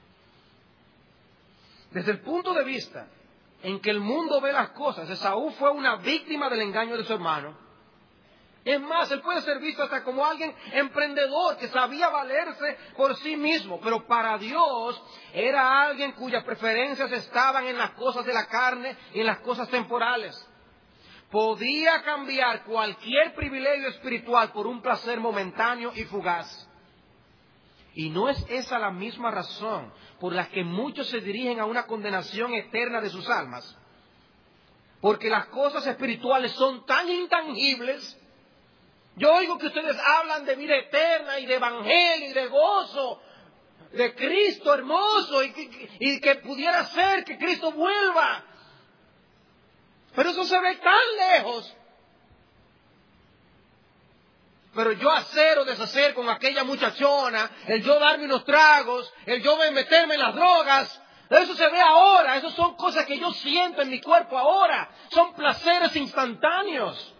Desde el punto de vista en que el mundo ve las cosas, Esaú fue una víctima del engaño de su hermano. Es más, él puede ser visto hasta como alguien emprendedor que sabía valerse por sí mismo, pero para Dios era alguien cuyas preferencias estaban en las cosas de la carne y en las cosas temporales. Podía cambiar cualquier privilegio espiritual por un placer momentáneo y fugaz. Y no es esa la misma razón por la que muchos se dirigen a una condenación eterna de sus almas. Porque las cosas espirituales son tan intangibles. Yo oigo que ustedes hablan de vida eterna y de evangelio y de gozo. de Cristo hermoso y que pudiera ser que Cristo vuelva. Pero eso se ve tan lejos. Pero yo hacer o deshacer con aquella muchachona, el yo darme unos tragos, el yo meterme en las drogas, eso se ve ahora. Eso son cosas que yo siento en mi cuerpo ahora. Son placeres instantáneos.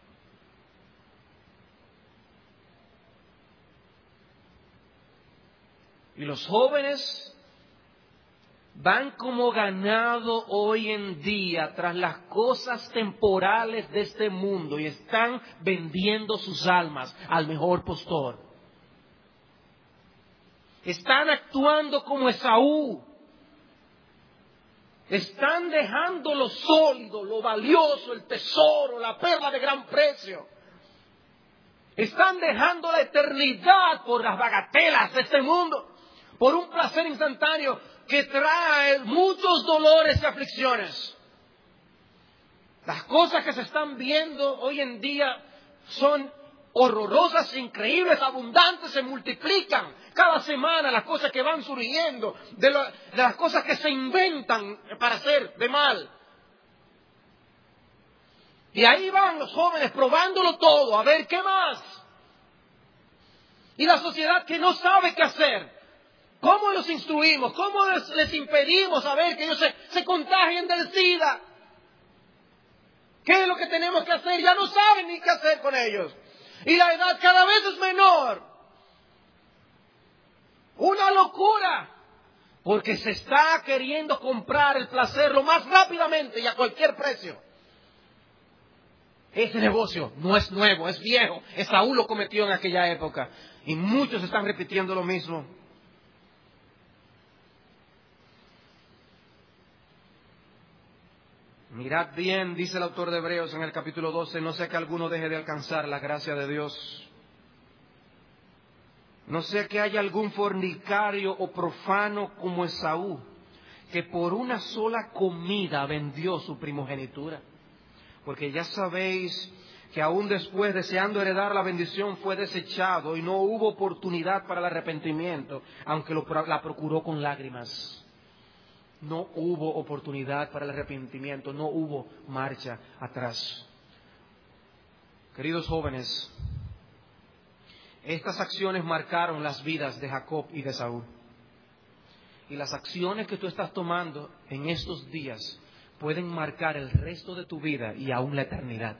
Y los jóvenes van como ganado hoy en día tras las cosas temporales de este mundo y están vendiendo sus almas al mejor postor. Están actuando como Esaú. Están dejando lo sólido, lo valioso, el tesoro, la perla de gran precio. Están dejando la eternidad por las bagatelas de este mundo, por un placer instantáneo que trae muchos dolores y aflicciones. Las cosas que se están viendo hoy en día son horrorosas, increíbles, abundantes, se multiplican cada semana las cosas que van surgiendo, de las cosas que se inventan para hacer de mal. Y ahí van los jóvenes probándolo todo, a ver qué más. Y la sociedad que no sabe qué hacer. ¿Cómo los instruimos? ¿Cómo les impedimos saber que ellos se contagien del SIDA? ¿Qué es lo que tenemos que hacer? Ya no saben ni qué hacer con ellos. Y la edad cada vez es menor. Una locura. Porque se está queriendo comprar el placer lo más rápidamente y a cualquier precio. Ese negocio no es nuevo, es viejo. Esaú lo cometió en aquella época. Y muchos están repitiendo lo mismo. Mirad bien, dice el autor de Hebreos en el capítulo 12, no sea que alguno deje de alcanzar la gracia de Dios. No sea que haya algún fornicario o profano como Esaú, que por una sola comida vendió su primogenitura. Porque ya sabéis que aún después, deseando heredar la bendición, fue desechado y no hubo oportunidad para el arrepentimiento, aunque la procuró con lágrimas. No hubo oportunidad para el arrepentimiento, no hubo marcha atrás. Queridos jóvenes, estas acciones marcaron las vidas de Jacob y de Saúl. Y las acciones que tú estás tomando en estos días pueden marcar el resto de tu vida y aún la eternidad.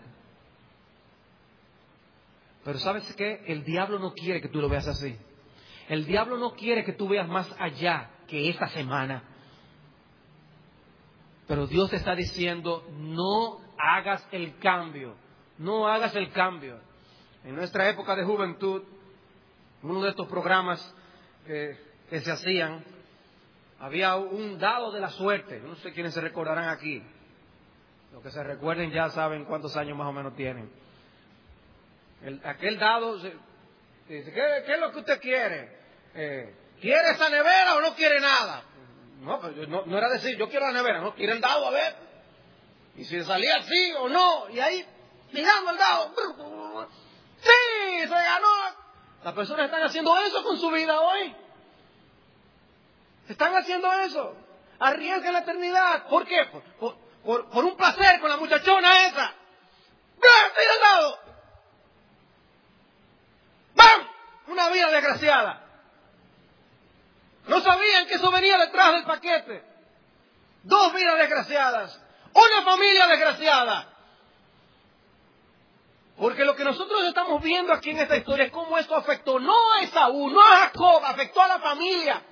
Pero ¿sabes qué? El diablo no quiere que tú lo veas así. El diablo no quiere que tú veas más allá que esta semana. Pero Dios te está diciendo, no hagas el cambio, no hagas el cambio. En nuestra época de juventud, uno de estos programas que se hacían, había un dado de la suerte. No sé quiénes se recordarán aquí. Los que se recuerden ya saben cuántos años más o menos tienen. Aquel dado, dice, ¿qué es lo que usted quiere? ¿Quiere esa nevera o no quiere nada? No, pero no era decir, yo quiero la nevera, no, quiere el dado, a ver. Y si salía así o no, y ahí, mirando el dado, ¡sí! ¡Se ganó! Las personas están haciendo eso con su vida hoy. Están haciendo eso. Arriesgan la eternidad. ¿Por qué? Por un placer con la muchachona esa. ¡Tira el dado! ¡Bam! Una vida desgraciada. No sabían que eso venía detrás del paquete. 2 vidas desgraciadas. Una familia desgraciada. Porque lo que nosotros estamos viendo aquí en esta historia es cómo esto afectó no a Esaú, no a Jacob, afectó a la familia.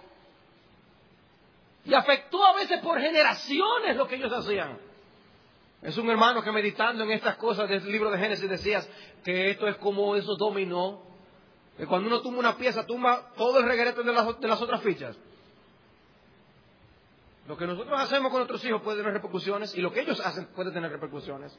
Y afectó a veces por generaciones lo que ellos hacían. Es un hermano que meditando en estas cosas del libro de Génesis decías que esto es como esos dominó. Que cuando uno tumba una pieza, tumba todo el reguerete de las otras fichas. Lo que nosotros hacemos con nuestros hijos puede tener repercusiones y lo que ellos hacen puede tener repercusiones.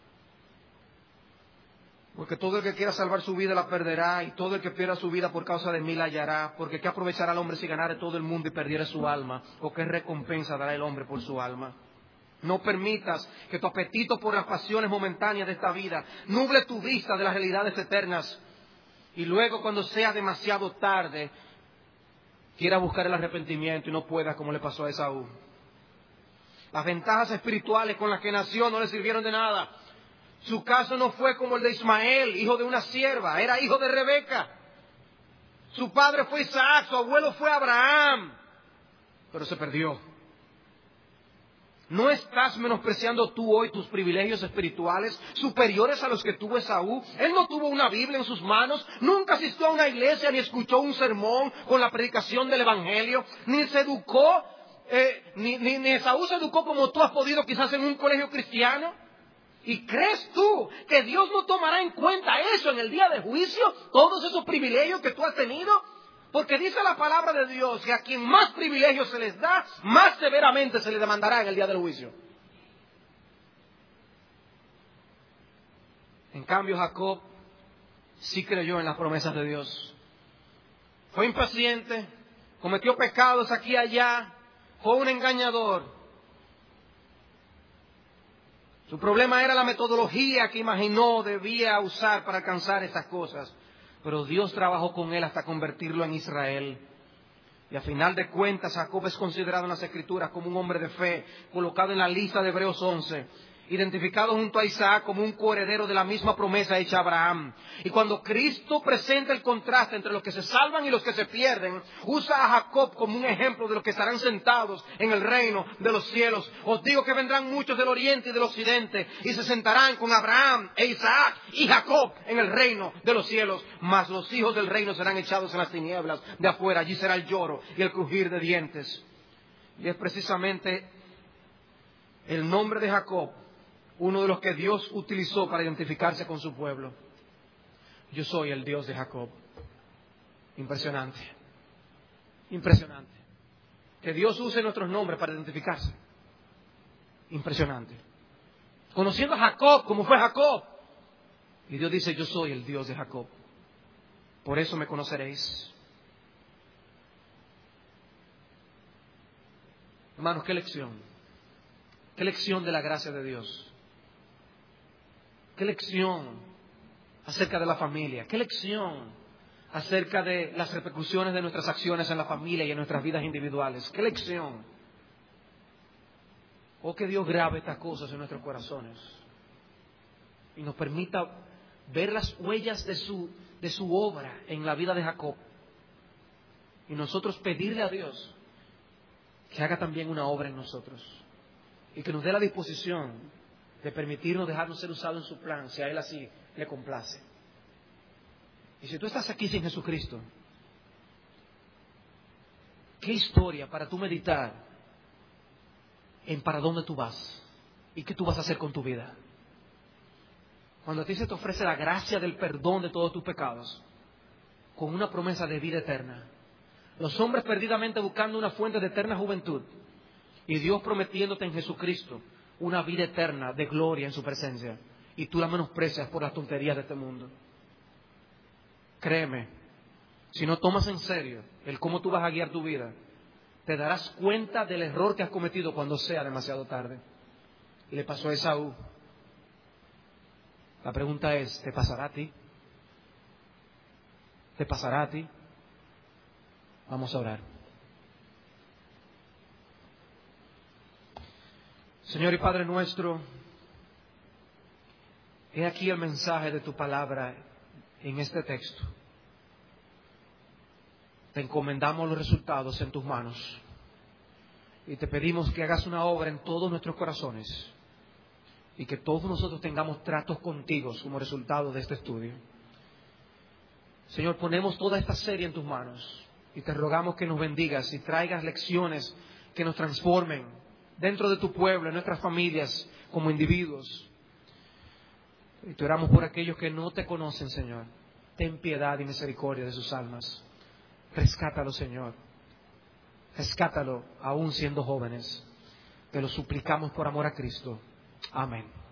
Porque todo el que quiera salvar su vida la perderá y todo el que pierda su vida por causa de mí la hallará. Porque ¿qué aprovechará el hombre si ganare todo el mundo y perdiere su alma? ¿O qué recompensa dará el hombre por su alma? No permitas que tu apetito por las pasiones momentáneas de esta vida nuble tu vista de las realidades eternas. Y luego cuando sea demasiado tarde, quiera buscar el arrepentimiento y no pueda, como le pasó a Esaú. Las ventajas espirituales con las que nació no le sirvieron de nada. Su caso no fue como el de Ismael, hijo de una sierva, era hijo de Rebeca. Su padre fue Isaac, su abuelo fue Abraham, pero se perdió. ¿No estás menospreciando tú hoy tus privilegios espirituales superiores a los que tuvo Esaú? Él no tuvo una Biblia en sus manos, nunca asistió a una iglesia ni escuchó un sermón con la predicación del Evangelio, ni se educó, ni Esaú se educó como tú has podido quizás en un colegio cristiano. ¿Y crees tú que Dios no tomará en cuenta eso en el día de juicio? Todos esos privilegios que tú has tenido. Porque dice la palabra de Dios que a quien más privilegios se les da, más severamente se les demandará en el día del juicio. En cambio, Jacob sí creyó en las promesas de Dios. Fue impaciente, cometió pecados aquí y allá, fue un engañador. Su problema era la metodología que imaginó debía usar para alcanzar estas cosas. Pero Dios trabajó con él hasta convertirlo en Israel. Y a final de cuentas, Jacob es considerado en las Escrituras como un hombre de fe, colocado en la lista de Hebreos 11, identificado junto a Isaac como un coheredero de la misma promesa hecha a Abraham. Y cuando Cristo presenta el contraste entre los que se salvan y los que se pierden, usa a Jacob como un ejemplo de los que estarán sentados en el reino de los cielos. Os digo que vendrán muchos del oriente y del occidente y se sentarán con Abraham e Isaac y Jacob en el reino de los cielos. Mas los hijos del reino serán echados en las tinieblas de afuera. Allí será el lloro y el crujir de dientes. Y es precisamente el nombre de Jacob uno de los que Dios utilizó para identificarse con su pueblo. Yo soy el Dios de Jacob. Impresionante. Impresionante. Que Dios use nuestros nombres para identificarse. Impresionante. Conociendo a Jacob como fue Jacob. Y Dios dice, yo soy el Dios de Jacob. Por eso me conoceréis. Hermanos, qué lección. Qué lección de la gracia de Dios. Qué lección acerca de la familia. Qué lección acerca de las repercusiones de nuestras acciones en la familia y en nuestras vidas individuales. Qué lección. Oh, que Dios grabe estas cosas en nuestros corazones y nos permita ver las huellas de su obra en la vida de Jacob. Y nosotros pedirle a Dios que haga también una obra en nosotros y que nos dé la disposición de permitirnos dejarnos ser usados en su plan, si a Él así le complace. Y si tú estás aquí sin Jesucristo, qué historia para tú meditar en para dónde tú vas y qué tú vas a hacer con tu vida. Cuando a ti se te ofrece la gracia del perdón de todos tus pecados, con una promesa de vida eterna, los hombres perdidamente buscando una fuente de eterna juventud y Dios prometiéndote en Jesucristo una vida eterna de gloria en su presencia, y tú la menosprecias por las tonterías de este mundo. Créeme, si no tomas en serio el cómo tú vas a guiar tu vida, te darás cuenta del error que has cometido cuando sea demasiado tarde. Y le pasó a Esaú. La pregunta es, ¿te pasará a ti? ¿Te pasará a ti? Vamos a orar. Señor y Padre nuestro, he aquí el mensaje de tu palabra en este texto. Te encomendamos los resultados en tus manos y te pedimos que hagas una obra en todos nuestros corazones y que todos nosotros tengamos tratos contigo como resultado de este estudio. Señor, ponemos toda esta serie en tus manos y te rogamos que nos bendigas y traigas lecciones que nos transformen dentro de tu pueblo, en nuestras familias, como individuos. Y te oramos por aquellos que no te conocen, Señor. Ten piedad y misericordia de sus almas. Rescátalo, Señor. Rescátalo, aún siendo jóvenes. Te lo suplicamos por amor a Cristo. Amén.